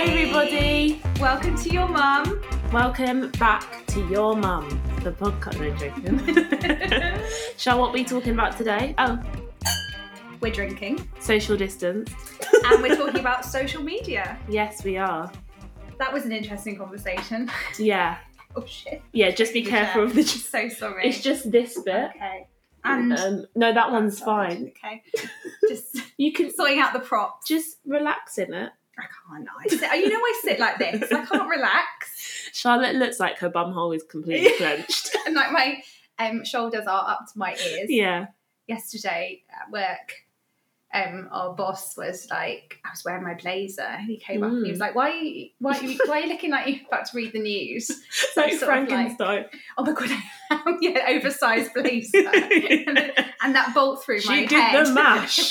everybody. Welcome to Your Mum. Welcome back to Your Mum, the podcast. No joking. Shall what we talking about today? Oh, We're drinking. social distance. And we're talking about social media. Yes, we are. That was an interesting conversation. Yeah. Oh shit. Yeah, just be careful of the... So sorry. It's just this bit. Okay. And no, that one's fine. Okay. Just You can sorting out the props. just relax in it. I can't. I sit like this. I can't relax. Charlotte looks like her bumhole is completely clenched. And like my shoulders are up to my ears. Yeah. Yesterday at work, our boss was like, I was wearing my blazer, and he came up and he was like, why are you looking like you're about to read the news? So Like Frankenstein. Oh my god, I am. Yeah, oversized blazer. and that bolt through my head. She did the mash.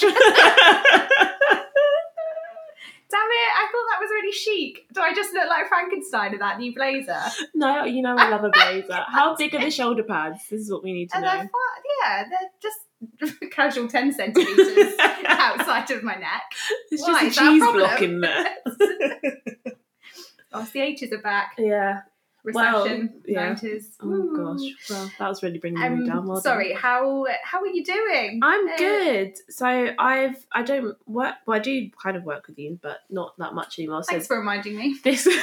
Damn it, I thought that was really chic. Do I just look like Frankenstein in that new blazer? No, you know I love a blazer. How big are the shoulder pads? This is what we need to know. They're just casual 10 centimetres outside of my neck. It's Why? just Is a that cheese problem? block in there. Oh, the H's are back. Yeah. Recession, yeah. 90s. Oh gosh. Well, that was really bringing me down. Well sorry, done. how are you doing? I'm good. So I don't work. Well, I do kind of work with you, but not that much anymore. Thanks for reminding me.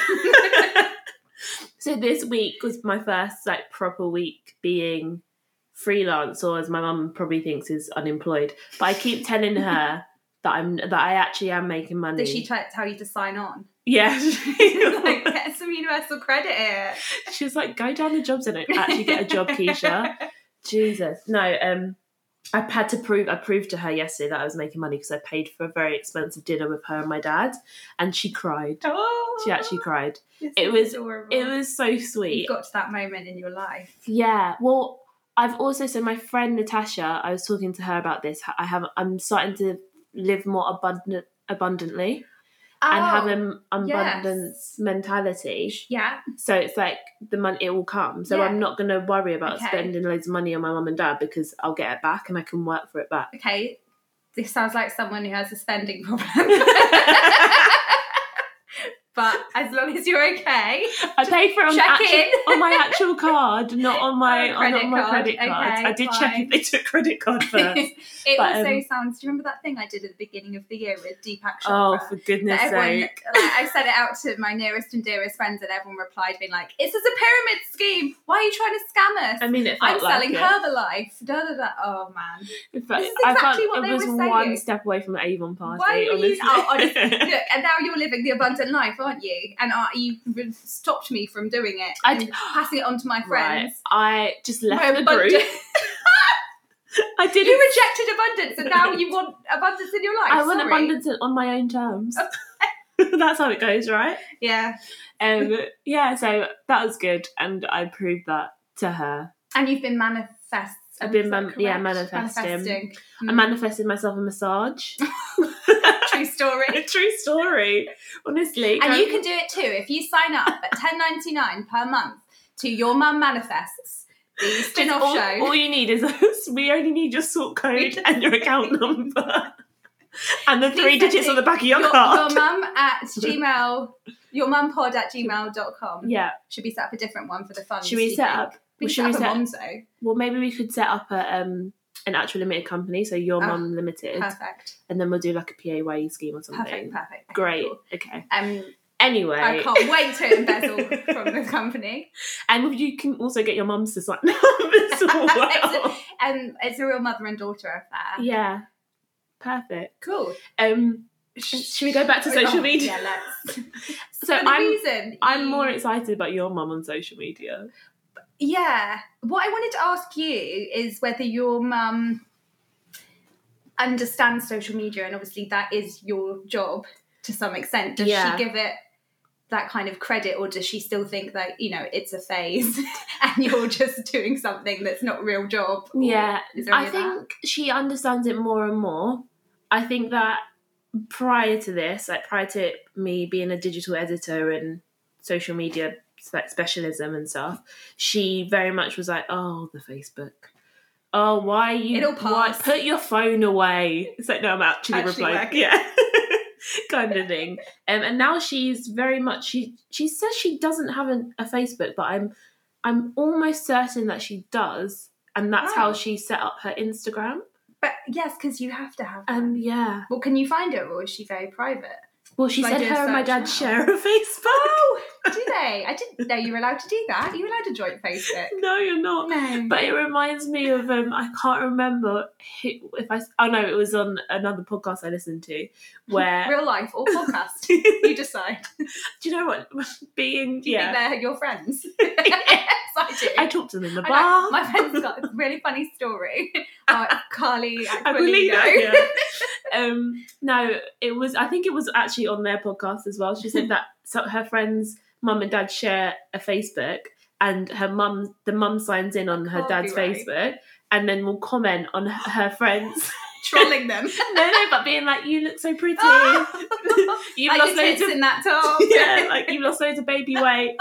So this week was my first like proper week being freelance, or as my mum probably thinks is unemployed. But I keep telling her that I actually am making money. Did she tell you to sign on? Yeah. Like, get some universal credit here. She's like, go down the jobs and actually get a job, Keisha. Jesus. No, I proved to her yesterday that I was making money because I paid for a very expensive dinner with her and my dad, and she cried. Oh, She actually cried. It was so sweet. You got to that moment in your life. Yeah. Well, I've also, so my friend Natasha, I was talking to her about this. I'm starting to live more abundantly. And have an abundance mentality. Yeah. So it's like the money, it will come. So I'm not going to worry about spending loads of money on my mum and dad because I'll get it back and I can work for it back. Okay. This sounds like someone who has a spending problem. But as long as you're okay. I paid for it on my actual card, not on my credit card. Okay, I did check if they took credit card first. It also sounds, do you remember that thing I did at the beginning of the year with Deepak Chopra? Oh, for goodness sake. I sent it out to my nearest and dearest friends and everyone replied being like, this is a pyramid scheme. Why are you trying to scam us? I mean, I'm selling Herbalife. Da, da, da. Oh, man. In fact, This is exactly what they were saying. It was one step away from an Avon party. Why were honestly. you... Oh, honestly. Look, and now you're living the abundant life, aren't you? And you stopped me from doing it. Passing it on to my friends. Right. I just left the group. I did. You rejected abundance, and now you want abundance in your life. I want abundance on my own terms. That's how it goes, right? Yeah. Yeah. So that was good, and I proved that to her. And you've been manifesting. I've been manifesting. I manifested myself a massage. True story. True story. Honestly. And you can do it too if you sign up at $10.99 per month to Your Mum Manifests, the spin-off show. All you need is we only need your sort code and your account number. And the 3 digits on the back of your card. Your mum at Gmail, yourmumpod@gmail.com. Yeah. Should we set up a different one for the funds? Should we set up? Monzo. Well, maybe we could set up an actual limited company, so Your Mum Limited. Perfect. And then we'll do like a PAYE scheme or something. Perfect. Great. Cool. Okay. Anyway. I can't wait to embezzle from the company. And you can also get your mums to sign up as well. It's a real mother and daughter affair. Yeah. Perfect. Cool. Should we go back to social media? Yeah, let's. So I'm more excited about your mum on social media. Yeah. What I wanted to ask you is whether your mum understands social media, and obviously that is your job to some extent. Does she give it that kind of credit, or does she still think that, it's a phase and you're just doing something that's not a real job? Yeah. I think she understands it more and more. I think that prior to me being a digital editor and social media specialism and stuff, she very much was like, oh, the Facebook. Oh, why put your phone away? It's like, no, I'm actually replying. Working. Yeah. kind of thing. And now she's very much she says she doesn't have a Facebook, but I'm almost certain that she does, and that's how she set up her Instagram. But yes, because you have to have that. Yeah. Well, can you find her, or is she very private? Well, she said her and my dad share a Facebook. Oh, do they? I didn't know you were allowed to do that. Are you allowed to join Facebook? No, you're not. No. But it reminds me of I can't remember it was on another podcast I listened to where real life or podcast. You decide. Do you know what? Being do you think they're your friends? Yes, I do. I talked to them in the bar. My friend's got a really funny story. Carly Aquilino. Yeah. No, I think it was actually on their podcast as well. She said that her friends' mum and dad share a Facebook, and the mum signs in on her dad's Facebook, and then will comment on her friends. Trolling them. No, but being like, you look so pretty. You've lost loads in that top. Yeah, like you've lost loads of baby weight.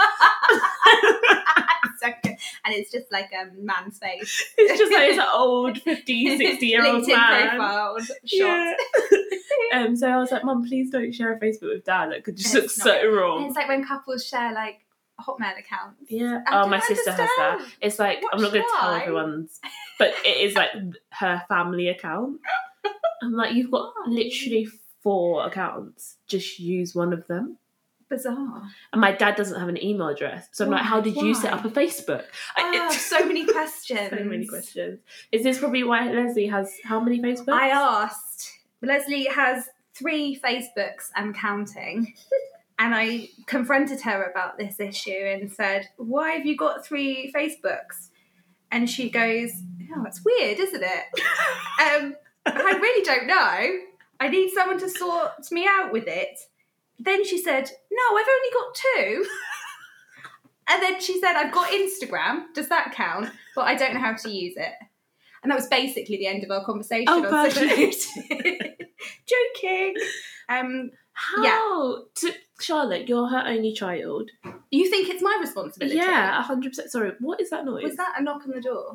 And it's just like a man's face. It's just like this old 50, 60-year-old man. Profile shot. Yeah. So I was like, Mum, please don't share a Facebook with Dad. It could just look so wrong. And it's like when couples share like Hotmail accounts. Yeah. My sister has that. It's like, I'm not going to tell everyone's, but it is like her family account. I'm like, you've got literally 4 accounts. Just use one of them. Bizarre. And my dad doesn't have an email address. So I'm like, how did you set up a Facebook? So many questions. So many questions. Is this probably why Leslie has how many Facebooks? I asked. Leslie has 3 Facebooks and counting. And I confronted her about this issue and said, why have you got 3 Facebooks? And she goes, oh, it's weird, isn't it? I really don't know. I need someone to sort me out with it. Then she said, no, I've only got 2. And then she said, I've got Instagram. Does that count? But I don't know how to use it. And that was basically the end of our conversation. Oh, Joking. How? Charlotte, you're her only child. You think it's my responsibility? Yeah, 100%. Sorry, what is that noise? Was that a knock on the door?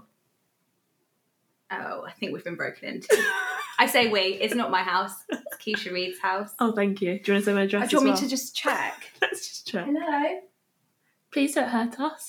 Oh, I think we've been broken into. I say we, it's not my house. It's Keisha Reed's house. Oh, thank you. Do you want to say my address? Do you want me to just check? Let's just check. Hello? Please don't hurt us.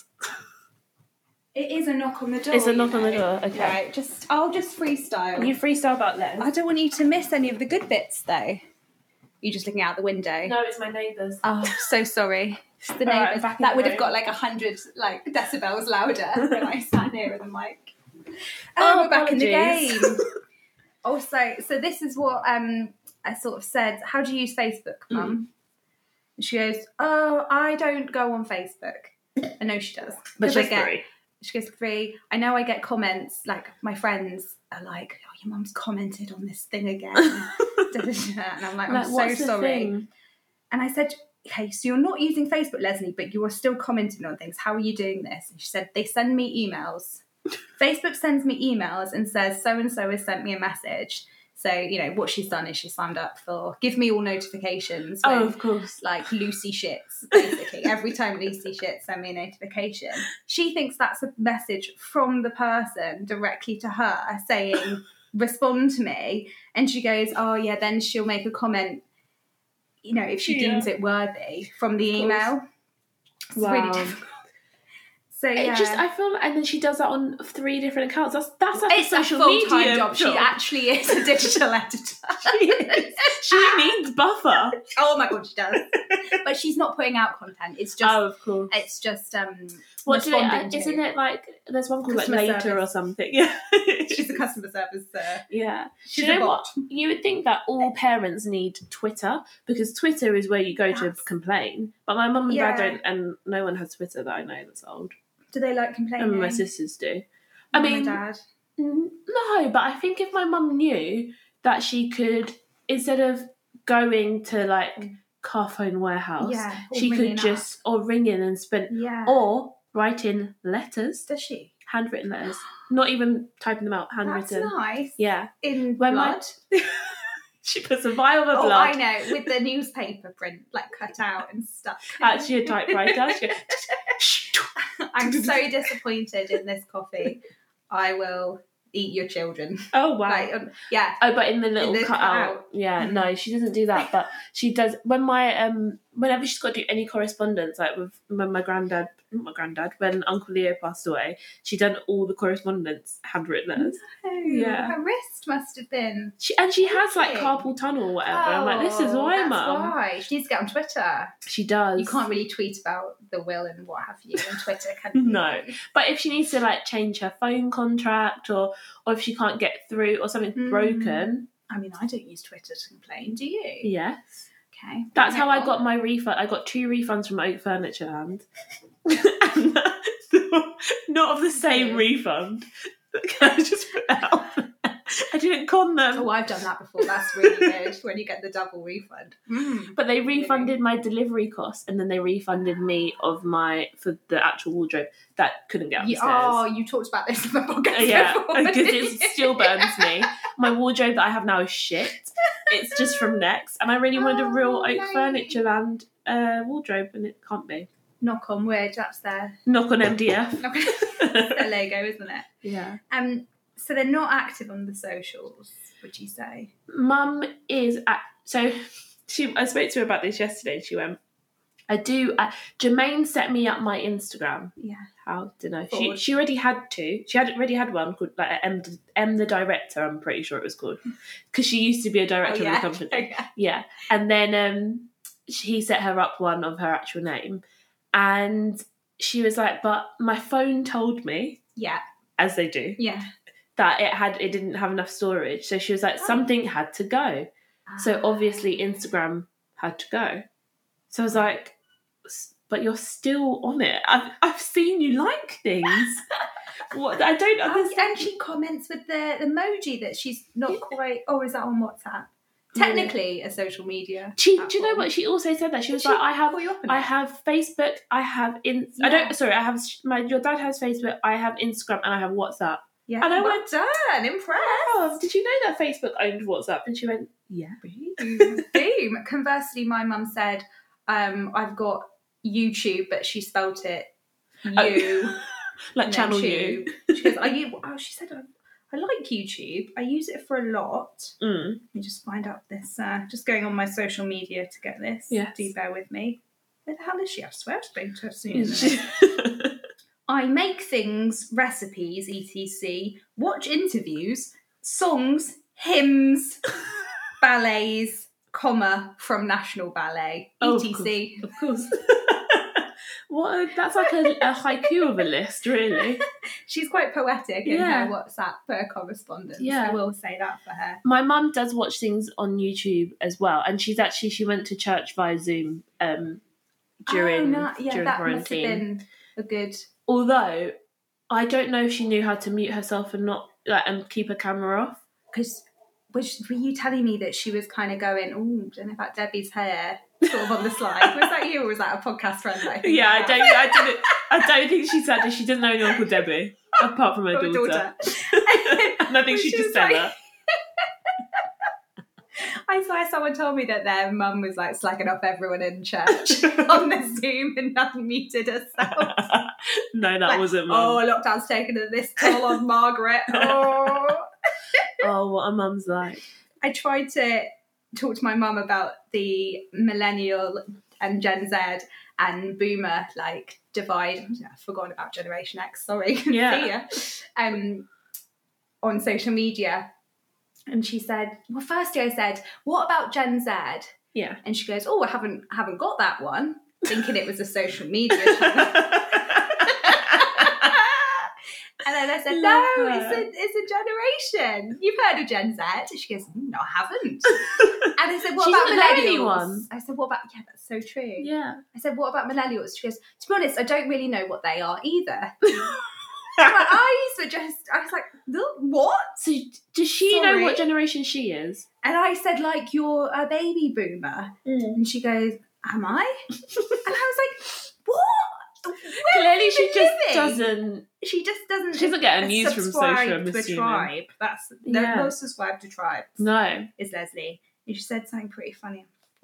It is a knock on the door. It's a knock on the door, okay. Right, I'll just freestyle. You freestyle about Les. I don't want you to miss any of the good bits, though. You're just looking out the window. No, it's my neighbours. Oh, so sorry. It's the neighbours. Right, that would have got like 100 decibels louder when I sat near the mic. Oh, we're back in the game. Also, so this is what I sort of said. How do you use Facebook, Mum? And she goes, oh, I don't go on Facebook. I know she does. But she's 3. She goes, 3. I know I get comments, like my friends are like, oh, your mum's commented on this thing again. And I'm like, I'm so sorry. And I said, okay, so you're not using Facebook, Leslie, but you are still commenting on things. How are you doing this? And she said, they send me emails. Facebook sends me emails and says, so-and-so has sent me a message. So, you know, what she's done is she signed up for give me all notifications. When, of course. Like Lucy shits, basically. Every time Lucy shits, send me a notification. She thinks that's a message from the person directly to her saying, respond to me. And she goes, oh, yeah, then she'll make a comment, you know, if she deems it worthy from the email. It's really difficult. So yeah, I feel like, and then she does that on 3 different accounts. That's like it's a social full-time media job. She actually is a digital editor. She needs buffer. Oh my god, she does. But she's not putting out content. It's just of course. It's just what do isn't it like? There's one called customer like Later service. Or something. Yeah, she's a customer service. Yeah, she's you know what? You would think that all parents need Twitter because Twitter is where you go to complain. But my mum and dad don't, and no one has Twitter that I know that's old. Do they like complaining? And my sisters do. I mean, Dad? No, but I think if my mum knew that she could, instead of going to like Carphone Warehouse, she could just ring in and spend, or write in letters. Does she? Handwritten letters. Not even typing them out, handwritten. That's nice. Yeah. In blood? She puts a vial of blood. Oh, I know, with the newspaper print, like cut out and stuff. Actually, a typewriter. I'm so disappointed in this coffee. I will eat your children. Oh, wow. Like, yeah. Oh, but in the little cutout. Yeah, no, she doesn't do that. But she does, when whenever she's got to do any correspondence, like when when Uncle Leo passed away, she done all the correspondence handwritten letters. No, yeah. Her wrist must have been... She has like carpal tunnel or whatever. I'm like, this is why, Mum. Why. She needs to get on Twitter. She does. You can't really tweet about the will and what have you on Twitter, can you? No. But if she needs to like change her phone contract or if she can't get through or something's broken. I mean, I don't use Twitter to complain, do you? Yes. Okay. That's how I got my refund. I got 2 refunds from Oak Furniture Land. Not of the same refund. Can I just put that out there? I didn't con them. Oh, I've done that before. That's really good when you get the double refund. But they refunded my delivery costs and then they refunded me for the actual wardrobe that couldn't get upstairs. Oh, you talked about this in the podcast before. Because it still burns me. My wardrobe that I have now is shit. It's just from Next. And I really wanted a real Oak Furniture Land wardrobe and it can't be. Knock on wood, that's their... Knock on MDF. That's their logo, isn't it? Yeah. So they're not active on the socials, would you say? Mum is... I spoke to her about this yesterday. She went, Jermaine set me up my Instagram. Yeah. How? Don't know. She already had 2. She had already had one called like M the Director, I'm pretty sure it was called. Because she used to be a director of the company. Okay. Yeah. And then he set her up one of her actual name. And she was like, but my phone told me, as they do, that it didn't have enough storage. So she was like, something had to go. So obviously Instagram had to go. So I was like, but you're still on it. I've seen you like things. What? I don't understand. And she comments with the emoji that she's not quite... Oh, is that on WhatsApp? Technically a social media. Do you know what she also said? That she was like, I have Facebook, I have your dad has Facebook, I have Instagram, and I have WhatsApp. Yeah, and I went done, impressed. Oh, did you know that Facebook owned WhatsApp? And she went, yeah. Boom. Conversely, my mum said, I've got YouTube, but she spelt it you. Like channel you. She goes, she said, I like YouTube. I use it for a lot. Let me just find out this. Just going on my social media to get this. Yes. Do bear with me. Where the hell is she? I swear I've spoken to her soon. I make things, recipes, etc. Watch interviews, songs, hymns, ballets, from National Ballet, etc. Of course. That's like a haiku of a list, really. She's quite poetic in her WhatsApp correspondence. Yeah. I will say that for her. My mum does watch things on YouTube as well, and she went to church via Zoom during that quarantine. Must have been a good... Although I don't know if she knew how to mute herself and and keep her camera off. Because were you telling me that she was kind of going, oh, don't know about Debbie's hair, sort of on the slide? Was that you, or was that a podcast friend? I don't think she said that. She doesn't know any Uncle Debbie apart from her daughter. And I think she just said that. I swear someone told me that their mum was like slagging off everyone in church on the Zoom and unmuted herself. No, that wasn't mum. Oh, lockdown's taken this toll on Margaret. Oh, what a mum's like. I tried to talk to my mum about the millennial and Gen Z and boomer divide. I've forgotten about Generation X, sorry. Yeah. See ya. On social media. And she said, well, firstly I said, what about Gen Z? Yeah. And she goes, oh, I haven't got that one, thinking it was a social media channel. And then I said, it's a generation. You've heard of Gen Z? She goes, no, I haven't. And I said, what about millennials? I said, what about... Yeah, that's so true. Yeah. I said, what about millennials? She goes, to be honest, I don't really know what they are either. My eyes were just... I was like, what? So does she know what generation she is? And I said, you're a baby boomer. And she goes, am I? And I was like, what? Clearly she just doesn't... She just doesn't... She doesn't get her news from social, I'm to a assuming. Tribe. That's... No subscribe to tribes. No. Is Leslie. And she said something pretty funny.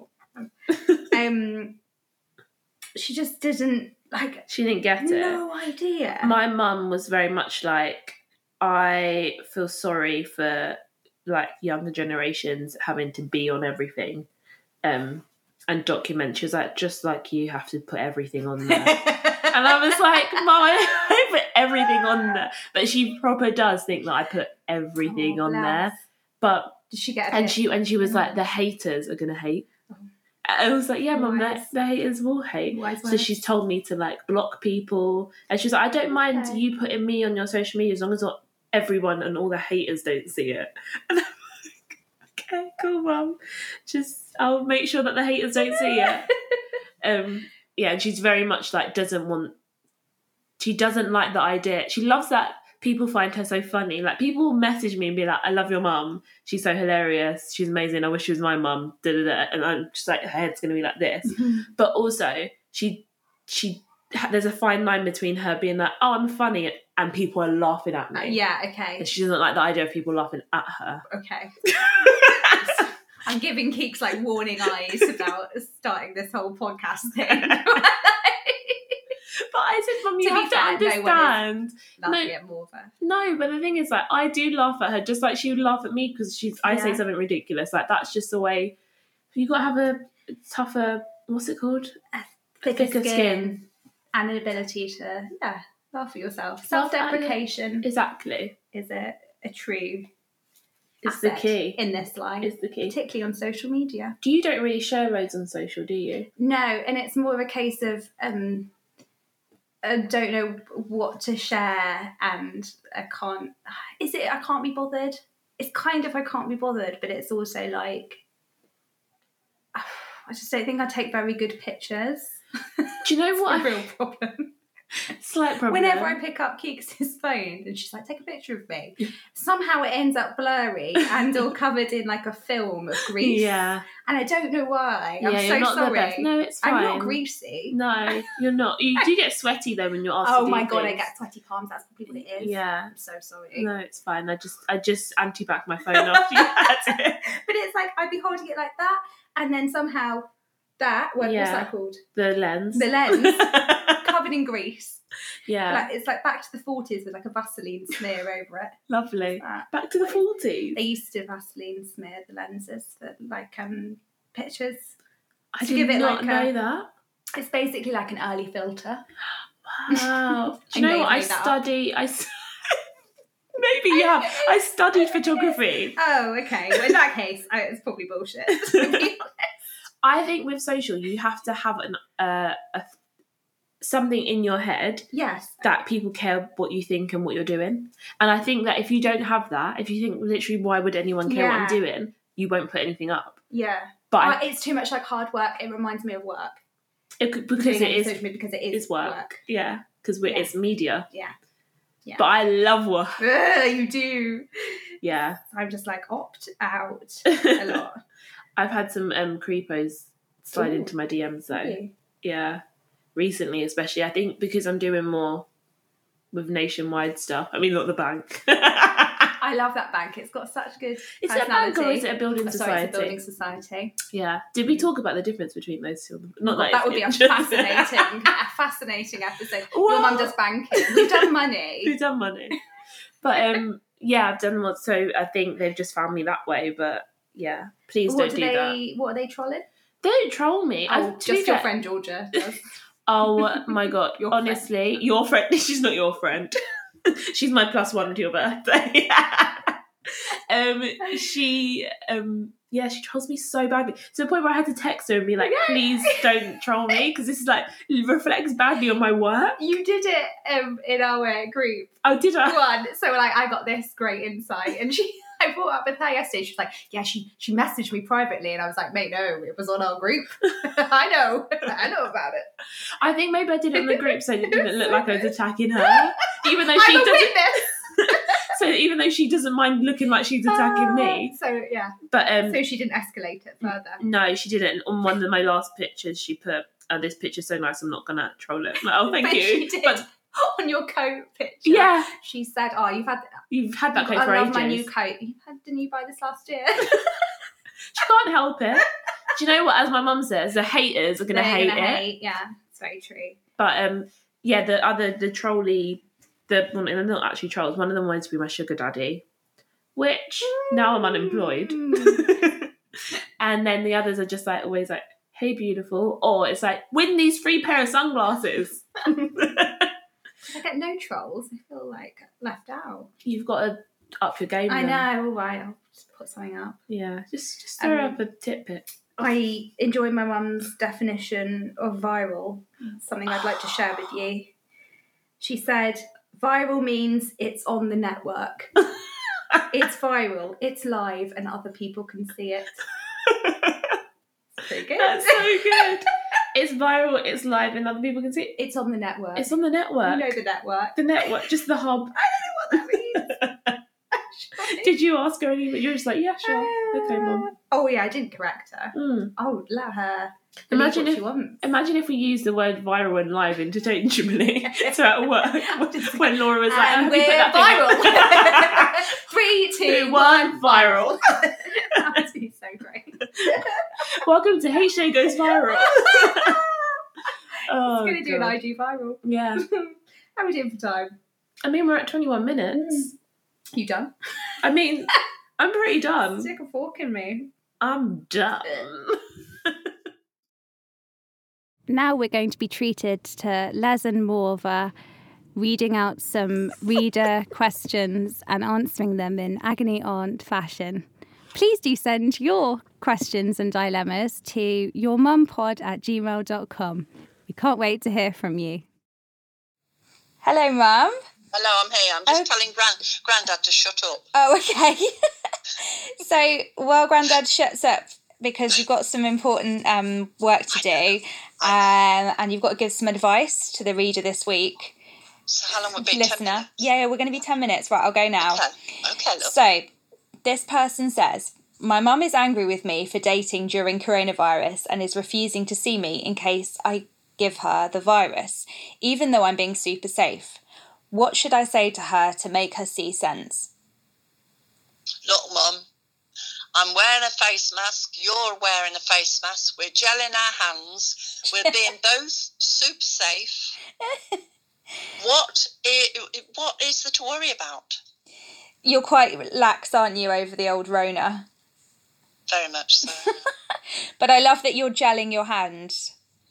She just didn't... she didn't get it. No idea. My mum was very much like, I feel sorry for like younger generations having to be on everything and document. She was like, just like you have to put everything on there. And I was like, Mum, I put everything on there. But she proper does think that I put everything on there. But did she get and she was like, the haters are gonna hate. I was like, yeah, Mum, the haters will hate. So she's told me to like block people. And she's like, I don't mind you putting me on your social media as long as not everyone and all the haters don't see it. And I'm like, okay, cool, Mum. I'll make sure that the haters don't see it. Yeah, and she's very much like she doesn't like the idea. She loves that people find her so funny. Like, people message me and be like, I love your mum. She's so hilarious. She's amazing. I wish she was my mum. And I'm just like, her head's going to be like this. Mm-hmm. But also, there's a fine line between her being like, oh, I'm funny, and people are laughing at me. Yeah, okay. And she doesn't like the idea of people laughing at her. Okay. I'm giving Keeks like warning eyes about starting this whole podcast thing. But I said, Mum, you have to understand. No, but the thing is, like, I do laugh at her just like she would laugh at me because I say something ridiculous. Like, that's just the way. You got to have a tougher, what's it called? Thicker skin. And an ability to, laugh at yourself. Self-deprecation. Exactly. Is it a true It's the key. In this life. It's the key. Particularly on social media. You don't really share loads on social, do you? No, and it's more of a case of... I don't know what to share, and I can't be bothered? It's kind of I can't be bothered, but it's also like I just don't think I take very good pictures. Do you know what? It's a real problem. Slight problem. Whenever I pick up Keeks' phone and she's like, take a picture of me, somehow it ends up blurry and all covered in like a film of grease. Yeah. And I don't know why. I'm so not sorry. The best. No, it's fine. I'm not greasy. No, you're not. You do get sweaty though when you're asked to do my God, things. I get sweaty palms. That's probably what it is. Yeah. I'm so sorry. No, it's fine. I just anti-back my phone after you had it. But it's like I'd be holding it like that, and then somehow what's that called? The lens. Covered in grease. Yeah. It's like back to the 40s with like a Vaseline smear over it. Lovely. Back to the 40s. They used to Vaseline smear the lenses for like pictures. I did not know that. It's basically like an early filter. Wow. Do you know what I study? Maybe you have. I studied photography. Oh, okay. Well, in that case, it's probably bullshit. I think with social, you have to have something in your head that people care what you think and what you're doing. And I think that if you don't have that, if you think literally why would anyone care what I'm doing, you won't put anything up. Yeah. But it's too much like hard work. It reminds me of work. Because it is work. Yeah. Because it's media. Yeah. But I love work. You do. Yeah. I'm just like opt out a lot. I've had some creepos slide into my DMs though. Really? Yeah. Recently, especially, I think because I'm doing more with nationwide stuff. I mean, not the bank. I love that bank. It's got such good Is it a bank or is it a building society? It's a building society. Yeah. Did we talk about the difference between those two? That would be a fascinating episode. Well, your mum does banking. We've done money. But I've done more. So I think they've just found me that way. But yeah, please don't do that. What are they trolling? They don't troll me. Just your friend Georgia does. Oh my God. Honestly, your friend. She's not your friend. She's my +1 to your birthday. She trolls me so badly. To the point where I had to text her and be like, please don't troll me, because this is like reflects badly on my work. You did it in our group. Oh, did I? So like I got this great insight, and I brought up with her yesterday. She was like, yeah, she messaged me privately, and I was like, mate, no, it was on our group. I know about it. I think maybe I did it in the group so it didn't look like I was attacking her, even though she doesn't. So even though she doesn't mind looking like she's attacking me. So yeah. But so she didn't escalate it further. No, she didn't. On one of my last pictures, she put, "This picture's so nice, I'm not gonna troll it." I'm like, oh, thank you. She did. But on your coat picture, yeah, she said, "Oh, you've had that coat for ages. I love my new coat. Didn't you buy this last year?" She can't help it. Do you know what? As my mum says, the haters are gonna hate it. Yeah, it's very true. But the trolley they're not actually trolls. One of them wanted to be my sugar daddy, which now I'm unemployed. And then the others are just like always like, hey, beautiful. Or it's like, win these free pair of sunglasses. I get no trolls. I feel like left out. You've got to up your game. I know. All right, I'll just put something up. Yeah, just throw up a tidbit. I enjoy my mum's definition of viral. Something I'd like to share with you. She said, viral means it's on the network. It's viral, it's live, and other people can see it. It's pretty good. That's so good. It's viral, it's live, and other people can see it. It's on the network. It's on the network. You know the network. The network, just the hub. I don't know what that means. Did you ask her anything? You're just like, yeah, sure. Okay, Mum. Oh, yeah, I didn't correct her. Oh, let her imagine what she wants. Imagine if we used the word viral and live interchangeably. So at work, when Laura was like, and we're viral. 3, 2, 1, viral. That would be so great. Welcome to HJ Goes Viral. Oh, going to do an IG viral. Yeah. How are we doing for time? I mean, we're at 21 minutes. You done? I mean, I'm pretty done. Stick a fork in me. I'm done. Now we're going to be treated to Les and Morva reading out some reader questions and answering them in agony aunt fashion. Please do send your questions and dilemmas to yourmumpod@gmail.com. We can't wait to hear from you. Hello, Mum. Hello, I'm here. I'm just telling Grandad to shut up. Oh, okay. So, while Grandad shuts up, because you've got some important work to do, and you've got to give some advice to the reader this week. So how long would be? Listener. 10 minutes? Yeah, we're going to be 10 minutes. Right, I'll go now. Okay, look. So, this person says, my mum is angry with me for dating during coronavirus and is refusing to see me in case I give her the virus, even though I'm being super safe. What should I say to her to make her see sense? Look, Mum, I'm wearing a face mask. You're wearing a face mask. We're gelling our hands. We're being both super safe. What is there to worry about? You're quite lax, aren't you, over the old Rona? Very much so. But I love that you're gelling your hands.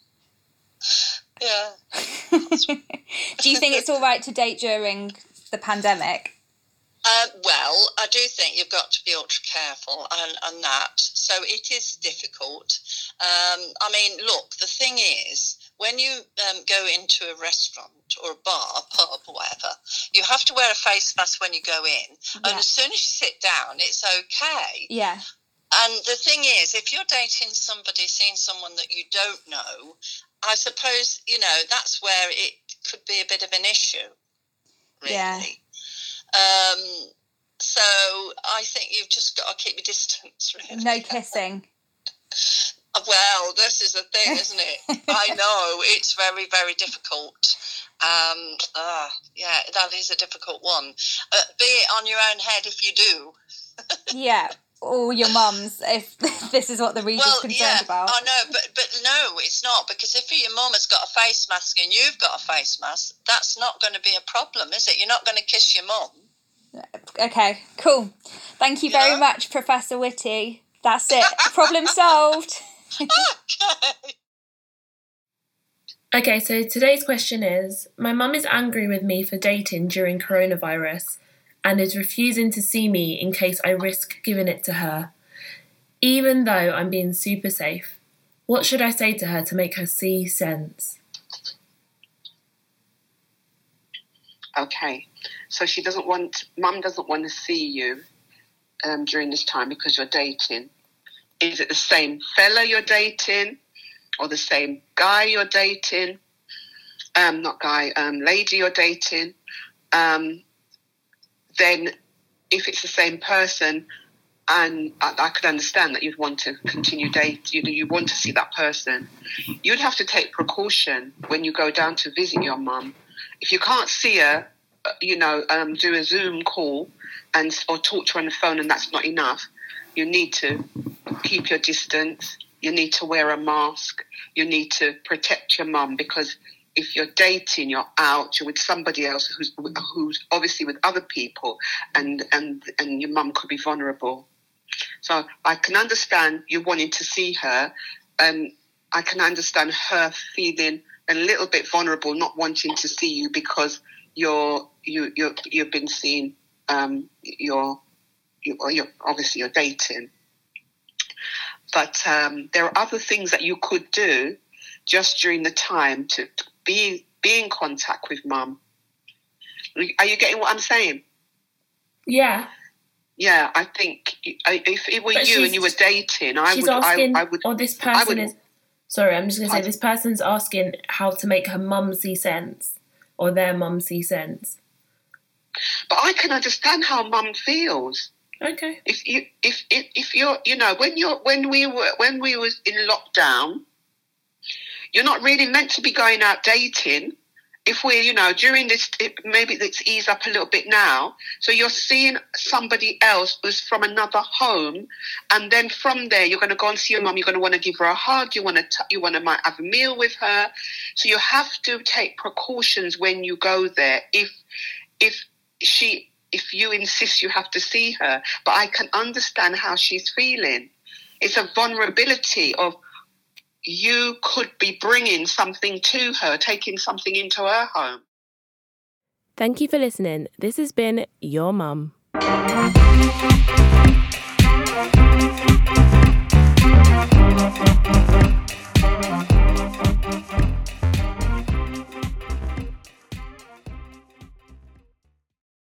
Yeah. Do you think it's all right to date during the pandemic? Well, I do think you've got to be ultra careful on that. So it is difficult. I mean, look, the thing is, when you go into a restaurant or a bar, a pub, or whatever, you have to wear a face mask when you go in. Yeah. And as soon as you sit down, it's okay. Yeah. And the thing is, if you're dating somebody, seeing someone that you don't know, I suppose, that's where it could be a bit of an issue, really. Yeah. So I think you've just got to keep your distance, really. No kissing. Well, this is the thing, isn't it? I know, it's very, very difficult. Yeah, that is a difficult one. Be it on your own head if you do. Yeah. Or your mum's, if this is what the reader's concerned about. I know, but no, it's not, because if your mum has got a face mask and you've got a face mask, that's not going to be a problem, is it? You're not going to kiss your mum. Okay, cool. Thank you very much, Professor Whitty. That's it. Problem solved. Okay, so today's question is, my mum is angry with me for dating during coronavirus and is refusing to see me in case I risk giving it to her, even though I'm being super safe. What should I say to her to make her see sense? Okay, so Mum doesn't want to see you during this time because you're dating. Is it the same fella you're dating or the same guy you're dating? Lady you're dating? Then if it's the same person, and I could understand that you'd want to continue dating, you want to see that person, you'd have to take precaution when you go down to visit your mum. If you can't see her, do a Zoom call or talk to her on the phone, and that's not enough, you need to keep your distance. You need to wear a mask. You need to protect your mum, because if you're dating, you're out, you're with somebody else who's obviously with other people, and your mum could be vulnerable. So I can understand you wanting to see her, and I can understand her feeling a little bit vulnerable, not wanting to see you because you've been seen. You're dating. But there are other things that you could do just during the time to be in contact with mum. Are you getting what I'm saying? Yeah. Yeah, I think if it were you and you were dating, I would. Or this person is. Sorry, I'm just going to say this person's asking how to make her mum see sense, or their mum see sense. But I can understand how mum feels. Okay. If you're, when we was in lockdown, you're not really meant to be going out dating. If we're, during this, maybe let's ease up a little bit now. So you're seeing somebody else who's from another home, and then from there you're going to go and see your mum. You're going to want to give her a hug. You want to might have a meal with her. So you have to take precautions when you go there. If you insist you have to see her, but I can understand how she's feeling. It's a vulnerability of you could be bringing something to her, taking something into her home. Thank you for listening. This has been Your Mum.